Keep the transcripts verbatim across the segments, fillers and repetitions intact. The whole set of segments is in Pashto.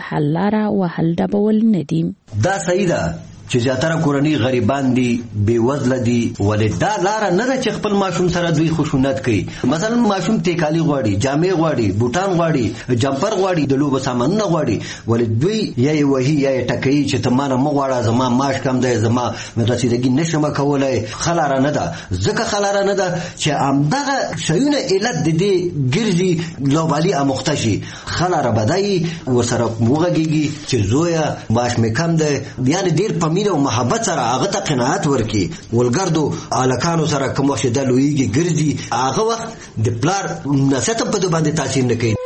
حل لاره وهل ډبول نه دي. دا صحیح ده چې زیاتره کورنۍ غریبان دي، بیوزله دي، ولې دا لاره نه ده چې خپل ماشوم سره دوی خشونت کوي. مثلا ماشوم تیکالي غواړي، جامې غواړي، بوټان غواړي، جمپر غواړي، د لوبو سامانونه غواړي، ولې دوی یا یې وهي یا یې ټکوي چې ته مانه مه غواړه، زما معاش کم دی، زما رسیدګي نشم کولی. ښه لاره نه ده. ځکه ښه لاره نه ده چې همدغه شیونه علت د دې ګرځي لوبالي اموخته شي. ښه لاره به دا وي ورسره وغږېږي چې زویه معاش مې کم دی، یعنې ډېر په مینه او محبت سره هغه ته قناعت ورکړي. ولګردو هلکانو سره کوم وخت دا لویږي ګرځي، هغه وخت د پلار نصیحت په دې باندې تاثیر نه کوي.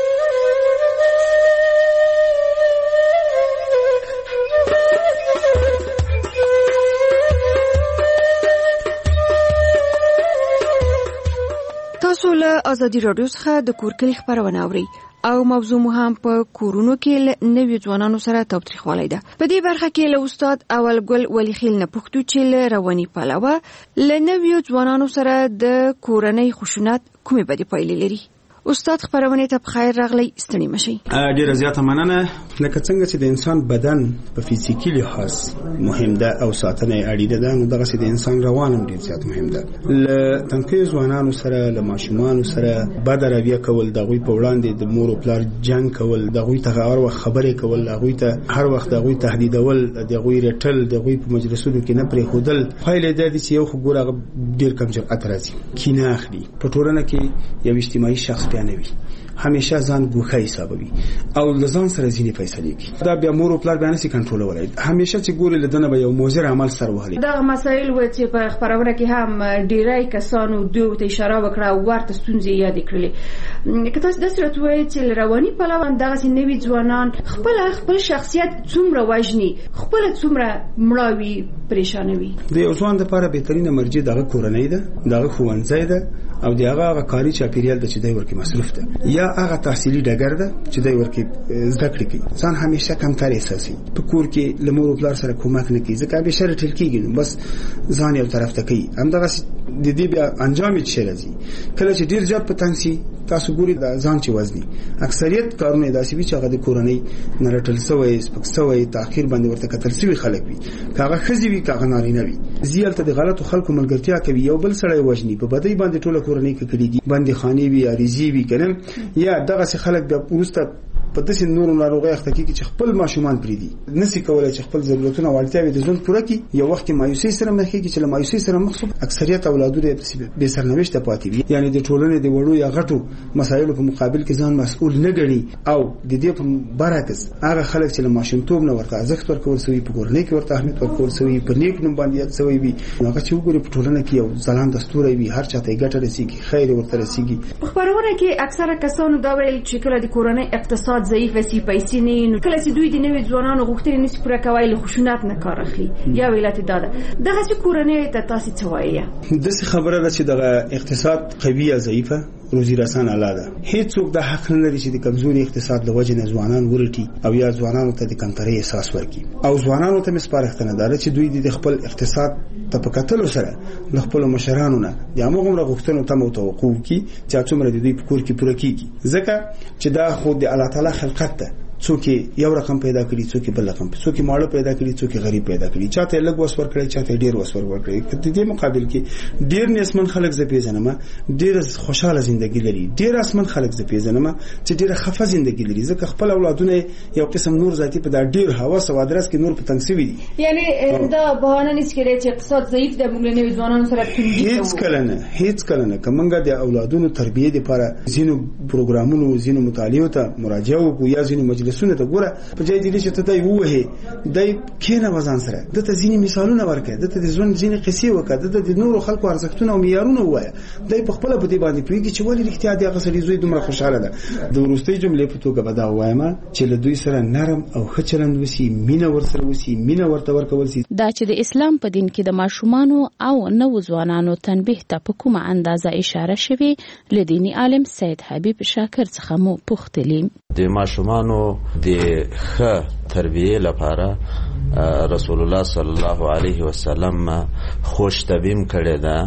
تاسو له ازادي راډیو څخه د کور کلی خبرونه اورئ او موضوع مو هم په کورونو کې له نویو ځوانانو سره تاوتریخوالی ده. په دې برخه کې له استاد اولګل ولیخیل نه پوښتو چې له رواني پلوه له نویو ځوانانو سره د کورنۍ خشونت کومې بدې پایلې لري. استاد خبرونه ته بخیر راغلی، ستړي مشي. ډیره زیاته مننه. لکه څنګه چې د انسان بدن په فزیکی لحاظ مهم ده او ساتنه اړینه ده، نو دغه چې د انسان روان هم ډیر زیات مهم ده. له تنکي ځوانانو سره، له ماشومانو سره بد رویه کول، دغوی په وړاندې د مور او پلار جنگ کول، دغوی ته هر وخت خبرې کول، دغوی ته هر وخت دغوی تهدیدول، دغوی رټل، دغوی په مجلسونو کې نه پرې خودل، فایل د دې چې یو خو ګوره ډیر کم جرأت راځي، کینه اخلي، په ټولنه کې یو اجتماعي شخص بیانوي، همیشه ځان ګوښه حسابوي او لزان سره ځینې فیصلې کوي. دا بیا مور او پلار بیان سي کنټرولولای، همیشه چې ګوري لدنه به یو موزر عمل سره وهلي. دا مسایل و چې په خبرونه کې هم ډیری کسانو دوی ته اشاره وکړه او ورته ستونزې یاد کړلې. که تاسو د سره توې چې رواني پلوان دغه نوي ځوانان خپل خپل شخصیت څومره وژني، خپل څومره مړاوي، پریشانوي. د یو ځوان لپاره بهترینه مرجع دغه کورنۍ ده، دغه ښوونځی ده او دغه هغه کاري چاپیریال د چې دوی ورکې مصروف ده، یا هغه تحصیلي ډګر ده چې دوی ورکې زده کړې کوي. ځان همیشه کمتر احساسي، په کور کې له مور او پلار سره کومک نه کوي، ځکه به شر ټل کېږي، بس ځان یو طرف ته کوي. همدغه د دې بیا انجام یې څه راځي. کله چې ډیر زیات پتن سي، تاسو ګوري د ځان چې وزني اکثریت کارونه داسې وي چې هغه د کورنۍ نرټل سوی، سپک سوی، تاخير باندې ورته کتل سوي خلک وي، کاغه خزي وي، کاغه نارینه وي، زیالته د غلطو خلکو ملګرتیا کوي، یو بل سره وژني، په بدی باندې ټوله کورنۍ کې کړيږي، باندې خاني وي، اریزي وي کنه، یا دغه خلک بیا ورسته په داسې نورو ناروغۍ اخته کیږي چې خپل ماشومان پریدي نسی کولای چې خپل ضرورتونه او اړتیاوې د ژوند پوره کړي. یو وخت کې مایوسي سره مخ کېږي چې له مایوسي سره مخ شو، اکثریت اولادونه به سرنوشت پاتې وي، یعنی د ټولنې د وړو یا غټو مسایلو په مقابل کې ځان مسؤل نه ګڼي، او د دې په برعکس هغه خلک چې له ماشومتوب نه ورته ارزښت ورکول شوی، په کورنۍ کې ورته اهمیت ورکول شوی، په نیک نوم باندې یاد شوی وي، هغه چې وګوري په ټولنه کې یو ځلان دستوري وي، هر چاته ګټه رسیږي، خیر ورته رسیږي. خبرونه کې اکثره کسانو دا ویل چې کله د کورنۍ اقتصاد ضعیف وي، پیسې نه، کله چې دوی د نوي ځوانانو غوښتنې نشي پوره کوي، له خشونت نه کار اخلي، یا ویلات داده دغه چې کورنۍ ته تاسو څه وایي؟ د څه خبره ده چې دغه اقتصاد قوي یا ضعیفه، روزي رسان اعلی ده. هیڅوک د حق نه لري چې د کمزوري اقتصاد له وجې نه ځوانان ورټي او یا ځوانانو ته د کمترۍ احساس ورکړي، او ځوانانو ته مسپارښتنه ده چې دوی د خپل اقتصاد ته په کتلو سره د خپل مشرانو نه د هغومره غوښتنو ته توقع وکړي چې څومره د دوی په کور کې پوره کیږي، ځکه چې دا خو د الله تعالی خلقت ده. څوک یو رقم پیدا کړي، څوک بل رقم، څوک ماړه پیدا کړي، څوک غریب پیدا کړي، چاته لږ وسور کړي، چاته ډیر وسور ورکړي. د دې مقابل کې ډیر نسمن خلک ز پیژنم، ډیر خوشاله ژوندۍ لري، ډیر اسمن خلک ز پیژنم چې ډیر خفه ژوندۍ لري، ځکه خپل اولادونه یو قسم نور ذاتی په دا ډیر هواس او ادرس کې نور په تنګسوي دي. یعنی دا بهانه نشي کېدای چې اقتصاد ضعیف د موږ نه ځوانانو سره تندي کوي. هیڅ کله نه، هیڅ کله نه. کومنګ د اولادونو تربیه لپاره زینو پروګرامونو، زینو مطالعه ته مراجعه وکړو، یا زینو مجلسونه ته ګوره، په ځای دې چې ته دی ووهې دای کینه وزن سره د ته ځینې مثالونه ورکړه، د ته د ژوند ځینې قصې وکړه، د د نورو خلکو ارزښتونه او معیارونه ووایه، دای په خپل په دې باندې پوهیږي چې ولې رښتیا دی هغه سړي زوی دومره خوشاله ده. د وروستۍ جملې په توګه به دا وایم چې له دوی سره نرم او ښه چلند وسی، مینه ورسره وسی، مینه ورته ورکول شي. دا چې د اسلام په دین کې د ماشومانو او نوو ځوانانو تنبیه ته په کومه اندازه اشاره شوی، لدینی عالم سید حبیب شاکر څخه مو پوښتلی. د ماشومانو د ښه تربیه لپاره رسول الله صلی الله علیه وسلم خوش تبیم کړی ده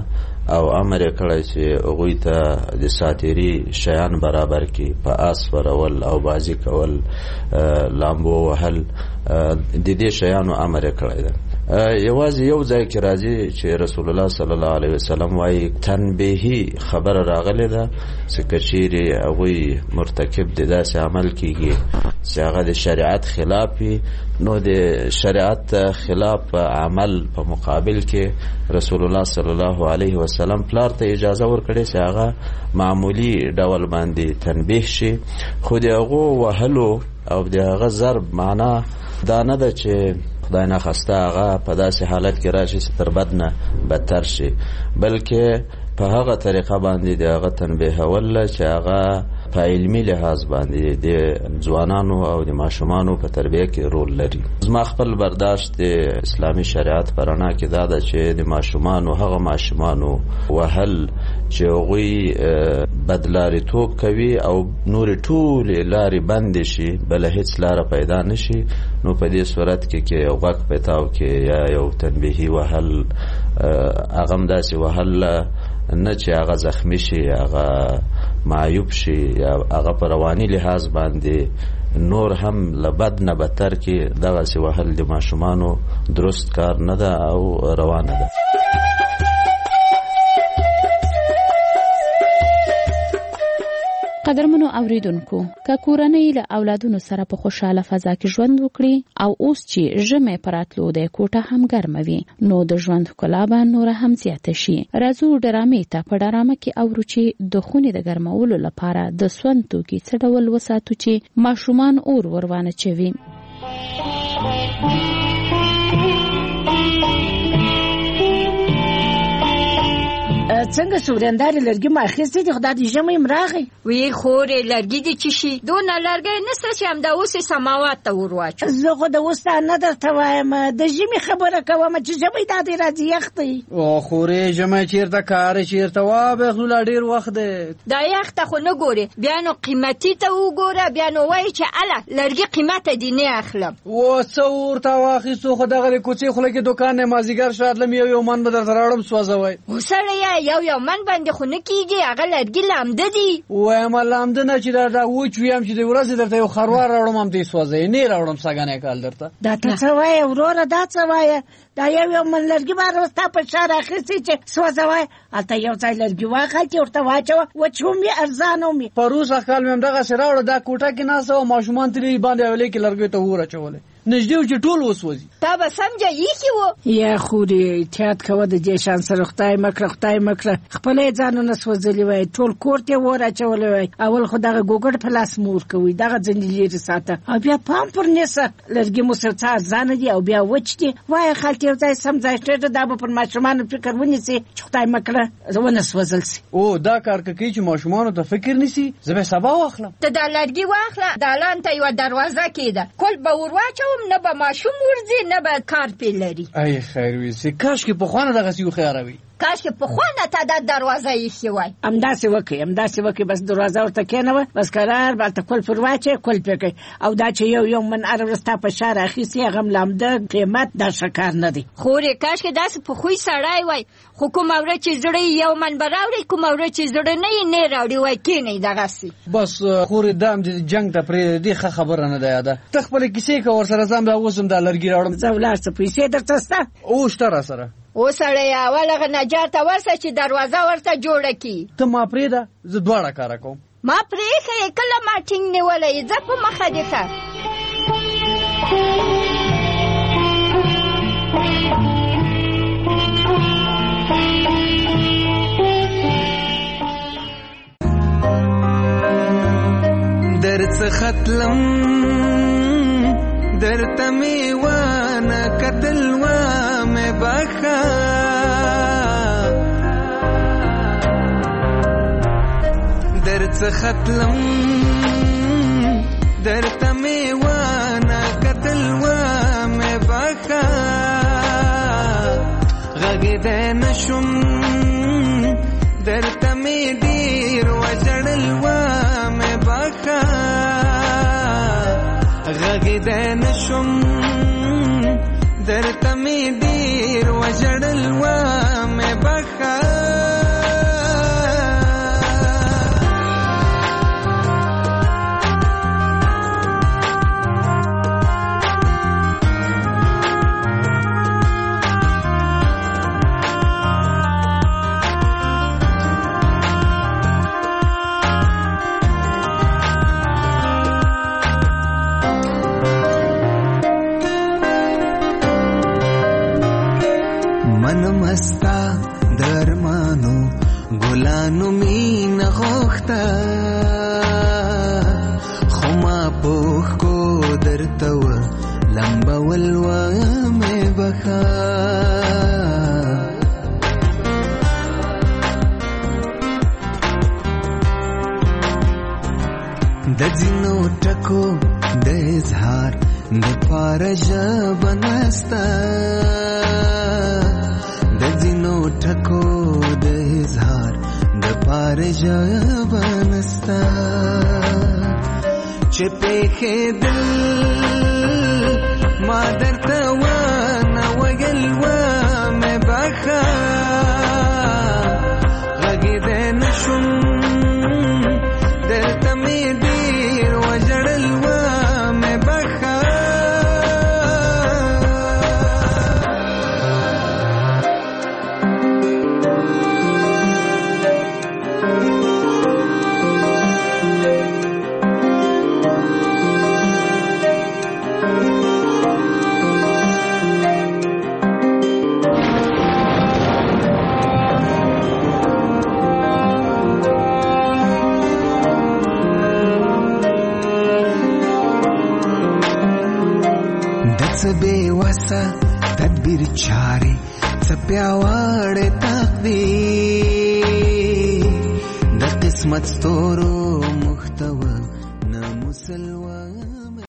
او امر یې کړی چې هغوی ته د ساتیري شیان برابر کړي، په آس سپرول او بازي کول، لامبو وهل، د دې شیانو امر یې کړی ده. یوازې یو ځای کې راځي چې رسول الله صلی الله علیه وسلم وایي تنبیهي خبره راغلی ده چې که چیرې هغوی مرتکب د داسې عمل کېږي چې هغه د شریعت خلاف وي، نو د شریعت خلاف عمل په مقابل کې رسول الله صلی الله علیه وسلم پلار ته اجازه ورکړي چې هغه معمولی ډول باندې تنبیه شي. خو د هغو وهلو او د هغه ضرب معنا دا نه ده چې خدای نخواسته هغه په داسې حالت کې راشي چې تر بد نه بدتر شي، بلکې په هغه طریقه باندې د هغه تنبیهول چې هغه په علمي لحاظ باندې د ځوانانو او د ماشومانو په تربیه کې رول لري. زما خپل برداشت د اسلامي شریعت په رڼا کې دا ده چې د ماشومانو هغه ماشومانو وهل چې هغوی بدلاریتوب کوي او نورې ټولې لارې بندې شي، بله هیڅ لاره پیدا نه شي، نو په دې صورت کې کې یو غږ پیتاو کې یا یو تنبیهي وهل، هغه هم داسې وهل نه چې هغه زخمی شي، هغه معیوب شي، یا هغه په رواني لحاظ باندې نور هم لبد نه بدتر کې، دغسې وهل د ماشومانو درست کار نه ده او روانه ده. قدرمنو اوریدونکو، که کورنۍ له اولادونو سره په خوشاله فضا کې ژوند وکړي او اوس چې ژمی په راتلو دی کوټه هم ګرمه وي، نو د ژوند ښکلا به نوره هم زیاته شي. راځو ډرامې ته. په ډرامه کې اورو چې د خونې د ګرمولو لپاره د سون توکي څه ډول وساتو چې ماشومان اور ور چوي. څنګه سورنداري لرګي ما اخیستې دي، خدای دې ژمی م راغی. وی خورې لرګي دې چې شي دونه لرګی نسته چې همدا اوس یې سماوات ته ور واچو. زه خو د اوس دا نه درته وایم، د ژمي خبره کوم چې ژمی دا دې راځي یخ دی. او خورې ژمی چېرته کار چېرته وابخلو، لا ډېر وخت دی. دا یخ ته خو نه ګورې، بیا نو قیمتي ته وګوره، بیا نو وایي چې اله لرګي قیمته دې نه اخلم. و څه ورته واخیستو، خو دغه د کوڅې خوله کې دوکان نه مازدیګر شاتلم یو یو من به درته راوړم سوځوئ. وسړیه یو یو من باندې خو نه کېږي، هغه لرګي لامده دي. وایم لامده نه چې دا وچ ویم چې د ورځې درته یو خروار راوړم هم دې سوځوي، نه یې راوړم سږنی کال درته. دا ته څه وایې وروره، دا څه وایې؟ دا یو یو من لرګي به ستا په شا راخیستې چې سوځوی، هلته یو ځای لرګي واخلتې ورته واچوه، وچ هم وي ارزان هم وي. پروس کال مې همدغسې راوړه، دا کوټه کې ناسته وه، ماشومان ترې باندې حویلې کې لرګیو ته اور اچولی، نږدې و چې ټول وسوځي. تا به سمجه ایښي وو. یا خورې احتیاط کوه د دې شان سره، خدای مه کړه خدای مه کړه خپله یې ځانونه سوځلي وای، ټول کور ته یې اور اچولی وای. اول خو دغه ګوګړ په لاس مه ورکوئ، دغه ځینې لرې ساته، او بیا پام پر نیسه، لرګي مو سره څه ارزانه دي او بیا وچ دي، وایه خلک یو ځای سم ځای کېږده، دا به پر ماشومانو فکر ونیسي چې خدای مه کړه ونه سوځل سي. او دا کار که کوي چې ماشومانو ته فکر نیسي، زه به سبا واخلم. ته دا لرګي واخله، دالان ته یوه دروازه کېده، کل به ور واچوم، نه به ماشوم ورځي نه به کار پې لري. ای خیر ویسي، کاش کې پخوانه دغسې هوښیاره کاش کې پخوانه ته دا دروازه ایښې وای. همداسې وکړئ همداسې وکړئ، بس دروازه ورته کېنوه، بس قرار به هلته کلف ور واچوئ، کلف یې کوئ، او دا چې یو یو من هره ورځ ستا په شا راخیستې، هغه هم لامده قیمت، دا ښه کار نه دی. خورې کاش کې داسې په خوی سړی وای، خو کومه ورځ چې زړه یې یو من به راوړي، کومه ورځ چې زړه نه یې نه راوړي، وای کېنئ دغسې. بس خورې دا هم د جنګ ته پرېږده، دې ښه خبره نه ده یاده. ته خپلې کیسې کوه ورسره، ځم بیا اوس هم دا لرګي راوړم. ځه ولاړ شه، پیسې درته شته؟ او شته راسره. او سړی اول هغه نجار ته ورسه چې دروازه ورته جوړه کړي. ته ما پرېږده، زه دواړه کاره کوم. ما پرېښی کله ما ټینګ نیولی، ځه په مخه دې ښه. درڅخه تلم درته مې ونه کتل وامې بخه، درڅخه تلم درته مې ونه کتل وامې بخه، غږېدی نشم درته مې ډېر وژړل وامې بخه، غږېدی نشم درته مې ډېر وژړل وامې بخه. منمستا درمانو ګلانو مين غوښتا خما پوخ کو درتو لمبا ولوا مې بخا د ځینو ټکو د اظهار د پاره ژبه نسته د ځینو ټکو د اظهار د پاره ژبه نسته چې پېښې دل ما درته ونه ویل ومې بخا غږېدی نه شوم درته مې ډېر وژړل ومې بخا بے وسا تدبیر چارے څپیاوړ تقدیر د قسمت ستورو